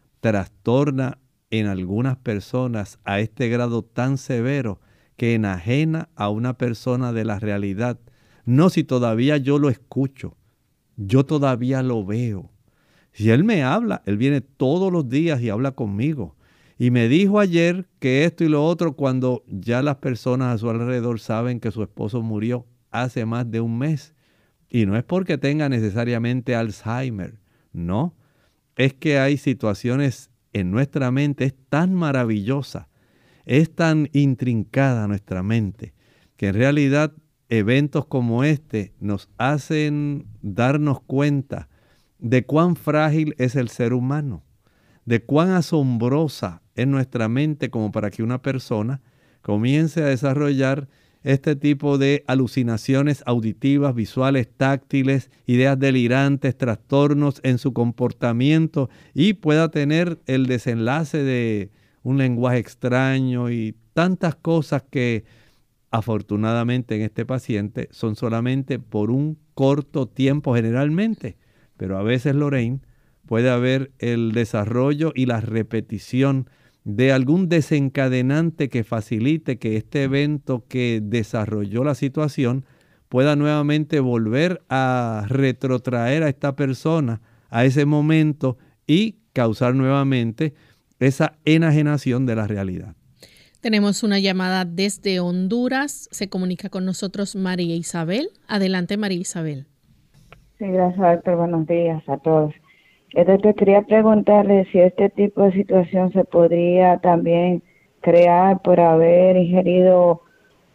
trastorna en algunas personas a este grado tan severo que enajena a una persona de la realidad. No, si todavía yo lo escucho, yo todavía lo veo. Si él me habla, él viene todos los días y habla conmigo. Y me dijo ayer que esto y lo otro, cuando ya las personas a su alrededor saben que su esposo murió hace más de un mes. Y no es porque tenga necesariamente Alzheimer, no. Es que hay situaciones en nuestra mente, es tan maravillosa, es tan intrincada nuestra mente, que en realidad eventos como este nos hacen darnos cuenta de cuán frágil es el ser humano, de cuán asombrosa es nuestra mente como para que una persona comience a desarrollar este tipo de alucinaciones auditivas, visuales, táctiles, ideas delirantes, trastornos en su comportamiento y pueda tener el desenlace de un lenguaje extraño y tantas cosas que afortunadamente en este paciente son solamente por un corto tiempo generalmente, pero a veces, Lorraine, puede haber el desarrollo y la repetición de algún desencadenante que facilite que este evento que desarrolló la situación pueda nuevamente volver a retrotraer a esta persona a ese momento y causar nuevamente esa enajenación de la realidad. Tenemos una llamada desde Honduras. Se comunica con nosotros María Isabel. Adelante, María Isabel. Sí, gracias, doctor. Buenos días a todos. Doctor, quería preguntarle si este tipo de situación se podría también crear por haber ingerido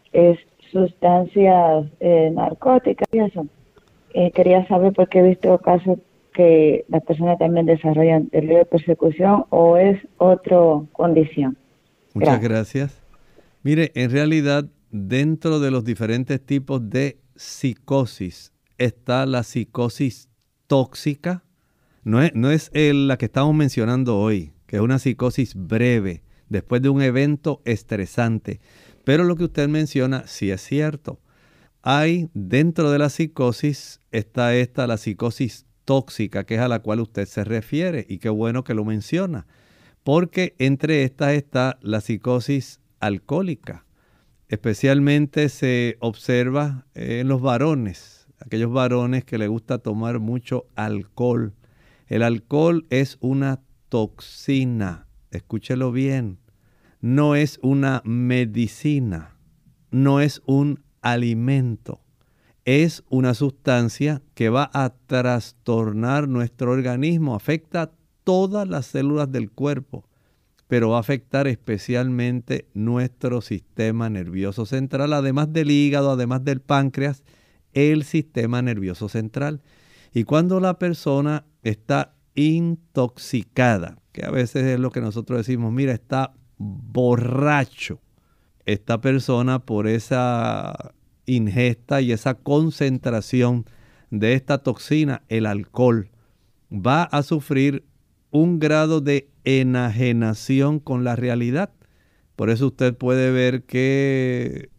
sustancias narcóticas y eso. Quería saber porque he visto casos que las personas también desarrollan delirio de persecución o es otra condición. Muchas gracias. Mire, en realidad, dentro de los diferentes tipos de psicosis está la psicosis tóxica. No es la que estamos mencionando hoy, que es una psicosis breve, después de un evento estresante. Pero lo que usted menciona sí es cierto. Hay dentro de la psicosis, está la psicosis tóxica, que es a la cual usted se refiere, y qué bueno que lo menciona, porque entre estas está la psicosis alcohólica. Especialmente se observa en los varones, aquellos varones que les gusta tomar mucho alcohol. El alcohol es una toxina, escúchelo bien, no es una medicina, no es un alimento, es una sustancia que va a trastornar nuestro organismo, afecta todas las células del cuerpo, pero va a afectar especialmente nuestro sistema nervioso central, además del hígado, además del páncreas, el sistema nervioso central. Y cuando la persona está intoxicada, que a veces es lo que nosotros decimos, mira, está borracho, esta persona por esa ingesta y esa concentración de esta toxina, el alcohol, va a sufrir un grado de enajenación con la realidad. Por eso usted puede ver que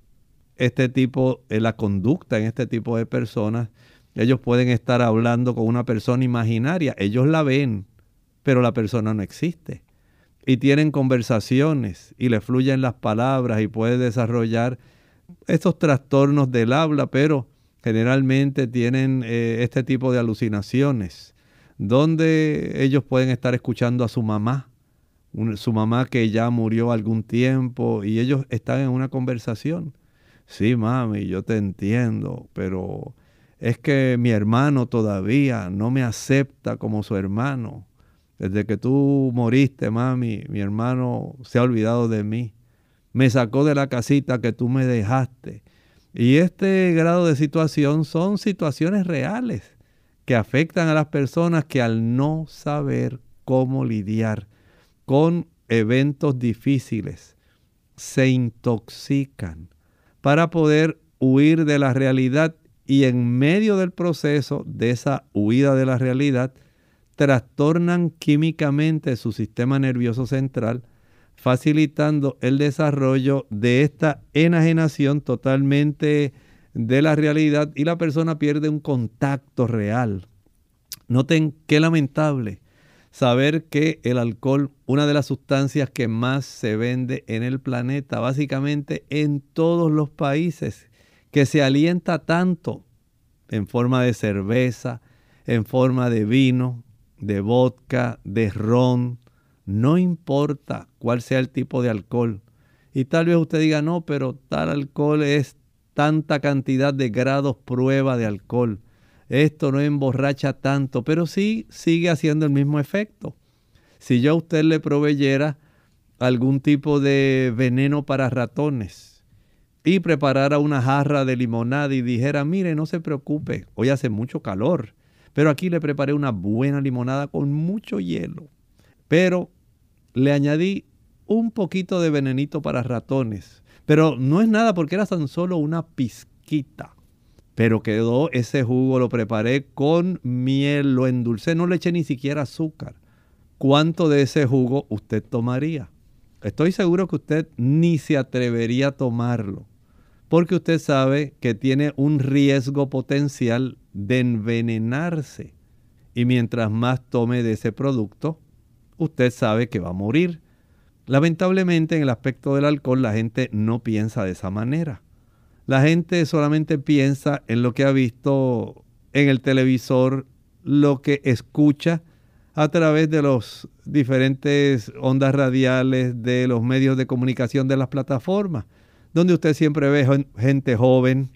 la conducta en este tipo de personas, ellos pueden estar hablando con una persona imaginaria. Ellos la ven, pero la persona no existe. y tienen conversaciones y le fluyen las palabras y puede desarrollar estos trastornos del habla, pero generalmente tienen este tipo de alucinaciones, donde ellos pueden estar escuchando a su mamá que ya murió algún tiempo, y ellos están en una conversación. Sí, mami, yo te entiendo, pero es que mi hermano todavía no me acepta como su hermano. Desde que tú moriste, mami, mi hermano se ha olvidado de mí. Me sacó de la casita que tú me dejaste. Y este grado de situación son situaciones reales que afectan a las personas que, al no saber cómo lidiar con eventos difíciles, se intoxican para poder huir de la realidad, y en medio del proceso de esa huida de la realidad trastornan químicamente su sistema nervioso central, facilitando el desarrollo de esta enajenación totalmente de la realidad, y la persona pierde un contacto real. Noten qué lamentable saber que el alcohol, una de las sustancias que más se vende en el planeta, básicamente en todos los países, que se alienta tanto en forma de cerveza, en forma de vino, de vodka, de ron, no importa cuál sea el tipo de alcohol. Y tal vez usted diga, no, pero tal alcohol es tanta cantidad de grados prueba de alcohol. Esto no emborracha tanto, pero sí sigue haciendo el mismo efecto. Si yo a usted le proveyera algún tipo de veneno para ratones y preparara una jarra de limonada y dijera, mire, no se preocupe, hoy hace mucho calor, pero aquí le preparé una buena limonada con mucho hielo, pero le añadí un poquito de venenito para ratones, pero no es nada porque era tan solo una pizquita. Pero quedó ese jugo, lo preparé con miel, lo endulcé, no le eché ni siquiera azúcar. ¿Cuánto de ese jugo usted tomaría? Estoy seguro que usted ni se atrevería a tomarlo, porque usted sabe que tiene un riesgo potencial de envenenarse. Y mientras más tome de ese producto, usted sabe que va a morir. Lamentablemente, en el aspecto del alcohol, la gente no piensa de esa manera. La gente solamente piensa en lo que ha visto en el televisor, lo que escucha a través de los diferentes ondas radiales, de los medios de comunicación, de las plataformas, donde usted siempre ve gente joven,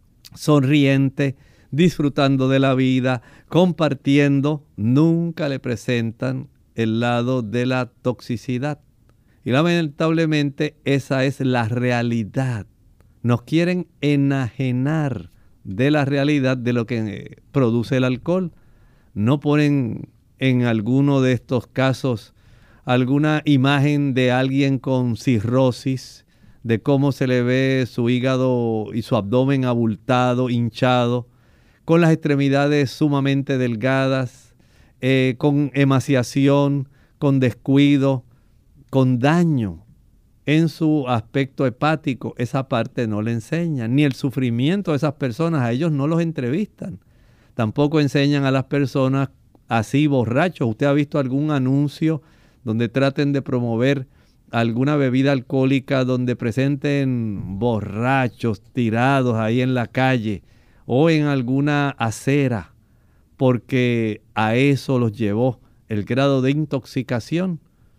sonriente, disfrutando de la vida, compartiendo. Nunca le presentan el lado de la toxicidad. Y lamentablemente esa es la realidad. Nos quieren enajenar de la realidad de lo que produce el alcohol. No ponen en alguno de estos casos alguna imagen de alguien con cirrosis, de cómo se le ve su hígado y su abdomen abultado, hinchado, con las extremidades sumamente delgadas, con emaciación, con descuido, con daño en su aspecto hepático. Esa parte no le enseñan, ni el sufrimiento de esas personas, a ellos no los entrevistan. Tampoco enseñan a las personas así borrachos. ¿Usted ha visto algún anuncio donde traten de promover alguna bebida alcohólica donde presenten borrachos tirados ahí en la calle o en alguna acera? Porque a eso los llevó el grado de intoxicación.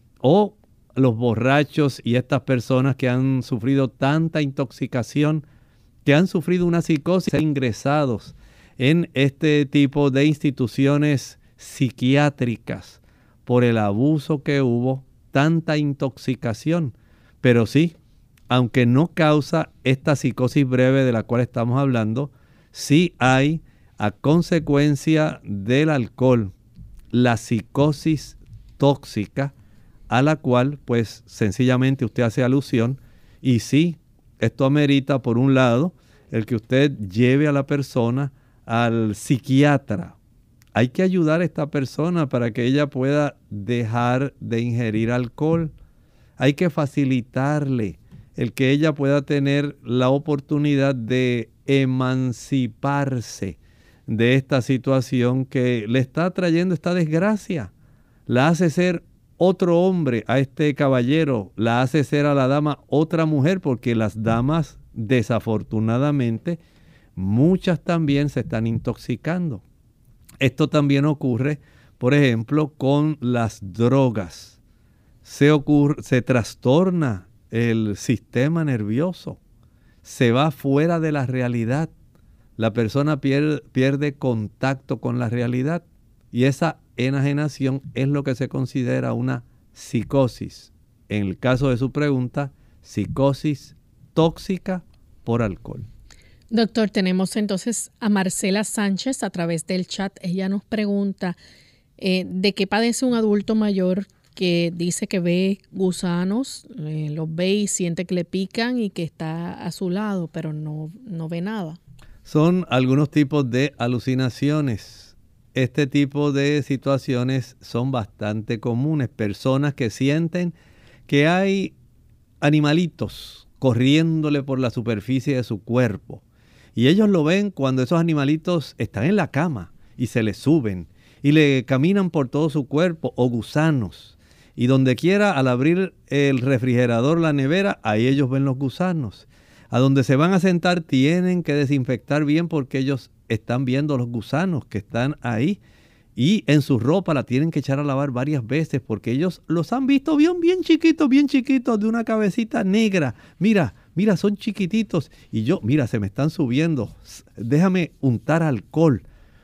O los borrachos y estas personas que han sufrido tanta intoxicación, que han sufrido una psicosis, ingresados en este tipo de instituciones psiquiátricas por el abuso que hubo, tanta intoxicación. Pero sí, aunque no causa esta psicosis breve de la cual estamos hablando, sí hay, a consecuencia del alcohol, la psicosis tóxica, a la cual pues sencillamente usted hace alusión. Y sí, esto amerita, por un lado, el que usted lleve a la persona al psiquiatra. Hay que ayudar a esta persona para que ella pueda dejar de ingerir alcohol. Hay que facilitarle el que ella pueda tener la oportunidad de emanciparse de esta situación que le está trayendo esta desgracia. La hace ser otro hombre a este caballero, la hace ser a la dama otra mujer, porque las damas, desafortunadamente, muchas también se están intoxicando. Esto también ocurre, por ejemplo, con las drogas. Se trastorna el sistema nervioso, se va fuera de la realidad. La persona pierde contacto con la realidad y esa enajenación es lo que se considera una psicosis. En el caso de su pregunta, psicosis tóxica por alcohol. Doctor, tenemos entonces a Marcela Sánchez a través del chat. Ella nos pregunta de qué padece un adulto mayor que dice que ve gusanos, los ve y siente que le pican y que está a su lado, pero no ve nada. Son algunos tipos de alucinaciones. Este tipo de situaciones son bastante comunes. Personas que sienten que hay animalitos corriéndole por la superficie de su cuerpo. Y ellos lo ven cuando esos animalitos están en la cama y se le suben y le caminan por todo su cuerpo, o gusanos. Y donde quiera, al abrir el refrigerador, la nevera, ahí ellos ven los gusanos. A donde se van a sentar tienen que desinfectar bien porque ellos están viendo los gusanos que están ahí. Y en su ropa la tienen que echar a lavar varias veces porque ellos los han visto bien chiquitos, de una cabecita negra. Mira, son chiquititos. Y mira, se me están subiendo. Déjame untar alcohol.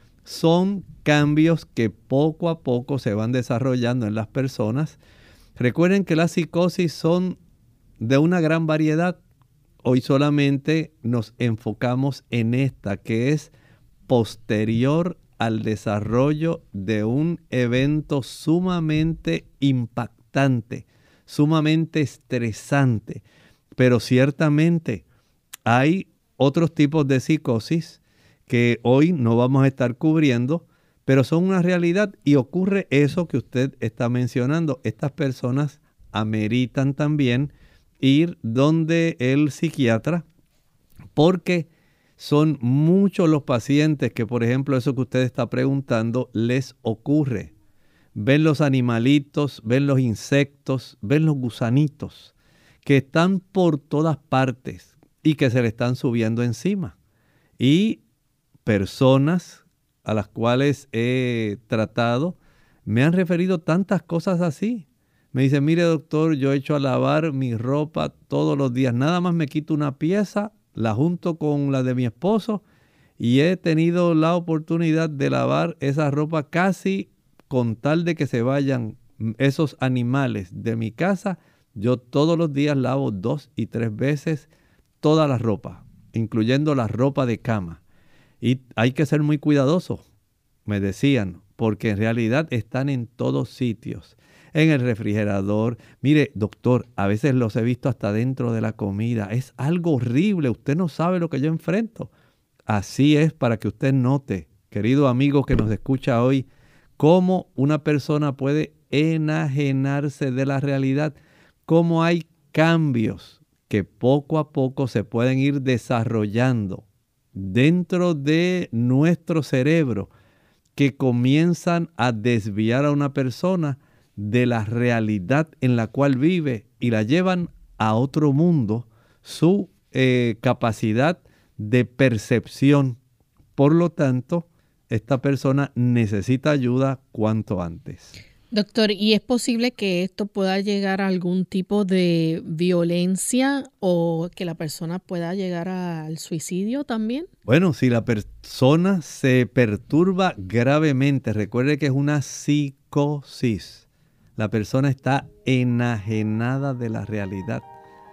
Son cambios que poco a poco se van desarrollando en las personas. Recuerden que las psicosis son de una gran variedad. Hoy solamente nos enfocamos en esta, que es posterior al desarrollo de un evento sumamente impactante, sumamente estresante. Pero ciertamente hay otros tipos de psicosis que hoy no vamos a estar cubriendo, pero son una realidad y ocurre eso que usted está mencionando. Estas personas ameritan también ir donde el psiquiatra, porque son muchos los pacientes que, por ejemplo, eso que usted está preguntando, les ocurre. Ven los animalitos, ven los insectos, ven los gusanitos que están por todas partes y que se le están subiendo encima. Y personas a las cuales he tratado me han referido tantas cosas así. Me dicen, mire doctor, yo echo a lavar mi ropa todos los días. Nada más me quito una pieza, la junto con la de mi esposo y he tenido la oportunidad de lavar esa ropa casi con tal de que se vayan esos animales de mi casa. Yo todos los días lavo 2 y 3 veces toda la ropa, incluyendo la ropa de cama. Y hay que ser muy cuidadosos, me decían, porque en realidad están en todos sitios. En el refrigerador. Mire, doctor, a veces los he visto hasta dentro de la comida. Es algo horrible. Usted no sabe lo que yo enfrento. Así es, para que usted note, querido amigo que nos escucha hoy, cómo una persona puede enajenarse de la realidad, cómo hay cambios que poco a poco se pueden ir desarrollando dentro de nuestro cerebro que comienzan a desviar a una persona de la realidad en la cual vive y la llevan a otro mundo, su capacidad de percepción. Por lo tanto, esta persona necesita ayuda cuanto antes. Doctor, ¿y es posible que esto pueda llegar a algún tipo de violencia o que la persona pueda llegar al suicidio también? Bueno, si la persona se perturba gravemente, recuerde que es una psicosis. La persona está enajenada de la realidad.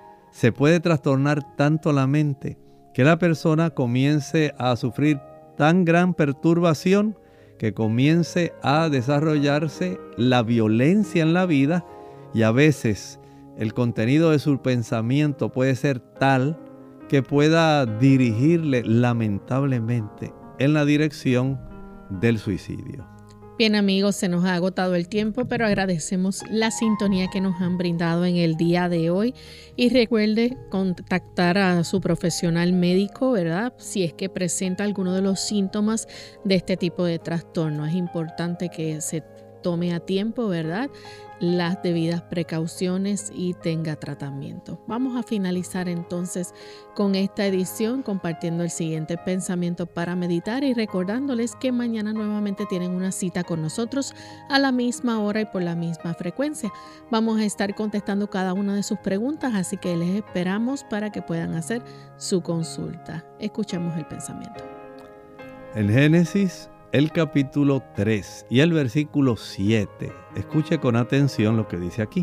Se puede trastornar tanto la mente que la persona comience a sufrir tan gran perturbación que comience a desarrollarse la violencia en la vida y a veces el contenido de su pensamiento puede ser tal que pueda dirigirle lamentablemente en la dirección del suicidio. Bien amigos, se nos ha agotado el tiempo, pero agradecemos la sintonía que nos han brindado en el día de hoy. Y recuerde contactar a su profesional médico, ¿verdad? Si es que presenta alguno de los síntomas de este tipo de trastorno. Es importante que se tome a tiempo, ¿verdad?, las debidas precauciones y tenga tratamiento. Vamos a finalizar entonces con esta edición compartiendo el siguiente pensamiento para meditar y recordándoles que mañana nuevamente tienen una cita con nosotros a la misma hora y por la misma frecuencia. Vamos a estar contestando cada una de sus preguntas, así que les esperamos para que puedan hacer su consulta. Escuchemos el pensamiento. En Génesis, el capítulo 3 y el versículo 7. Escuche con atención lo que dice aquí.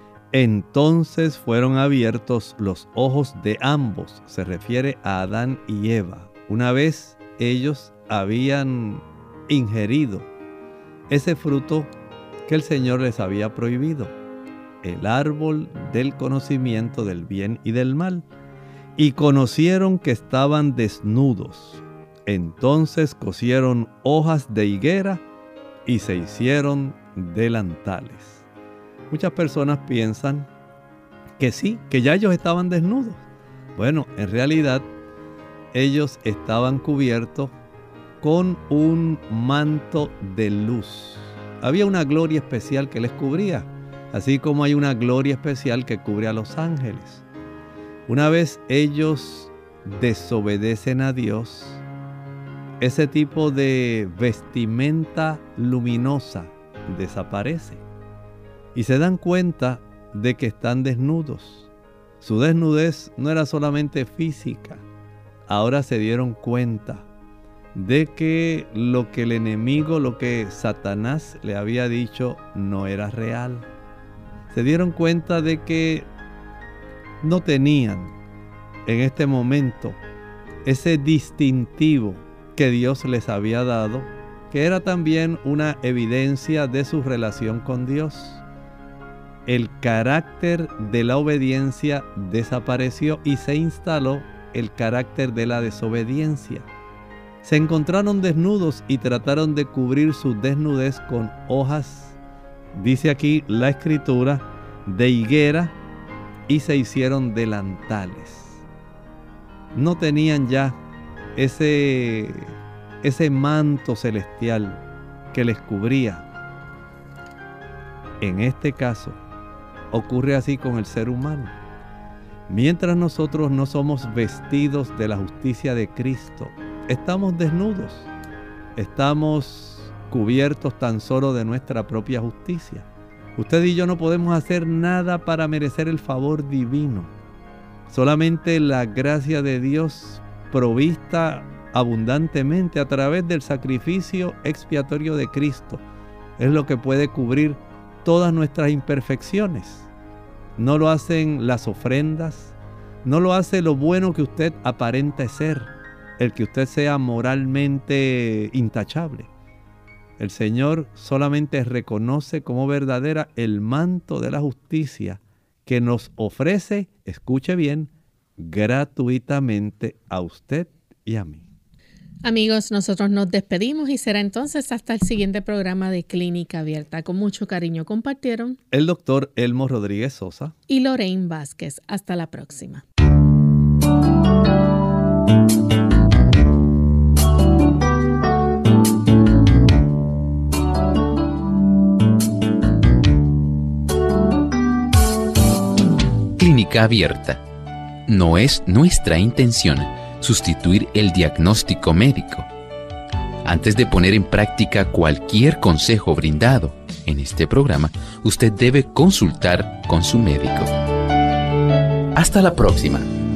Entonces fueron abiertos los ojos de ambos. Se refiere a Adán y Eva. Una vez ellos habían ingerido ese fruto que el Señor les había prohibido, el árbol del conocimiento del bien y del mal, y conocieron que estaban desnudos. Entonces cosieron hojas de higuera y se hicieron delantales. Muchas personas piensan que sí, que ya ellos estaban desnudos. Bueno, en realidad ellos estaban cubiertos con un manto de luz. Había una gloria especial que les cubría, así como hay una gloria especial que cubre a los ángeles. Una vez ellos desobedecen a Dios, ese tipo de vestimenta luminosa desaparece y se dan cuenta de que están desnudos. Su desnudez no era solamente física, ahora se dieron cuenta de que lo que el enemigo, lo que Satanás le había dicho no era real. Se dieron cuenta de que no tenían en este momento ese distintivo que Dios les había dado, que era también una evidencia de su relación con Dios. El carácter de la obediencia desapareció y se instaló el carácter de la desobediencia. Se encontraron desnudos y trataron de cubrir su desnudez con hojas, dice aquí la escritura, de higuera, y se hicieron delantales. No tenían ya ese manto celestial que les cubría. En este caso, ocurre así con el ser humano. Mientras nosotros no somos vestidos de la justicia de Cristo, estamos desnudos, estamos cubiertos tan solo de nuestra propia justicia. Usted y yo no podemos hacer nada para merecer el favor divino. Solamente la gracia de Dios provista abundantemente a través del sacrificio expiatorio de Cristo es lo que puede cubrir todas nuestras imperfecciones. No lo hacen las ofrendas, no lo hace lo bueno que usted aparenta ser, el que usted sea moralmente intachable. El Señor solamente reconoce como verdadera el manto de la justicia que nos ofrece, escuche bien, gratuitamente a usted y a mí. Amigos, nosotros nos despedimos y será entonces hasta el siguiente programa de Clínica Abierta. Con mucho cariño compartieron el doctor Elmo Rodríguez Sosa y Lorraine Vázquez. Hasta la próxima. Clínica Abierta. No es nuestra intención sustituir el diagnóstico médico. Antes de poner en práctica cualquier consejo brindado en este programa, usted debe consultar con su médico. Hasta la próxima.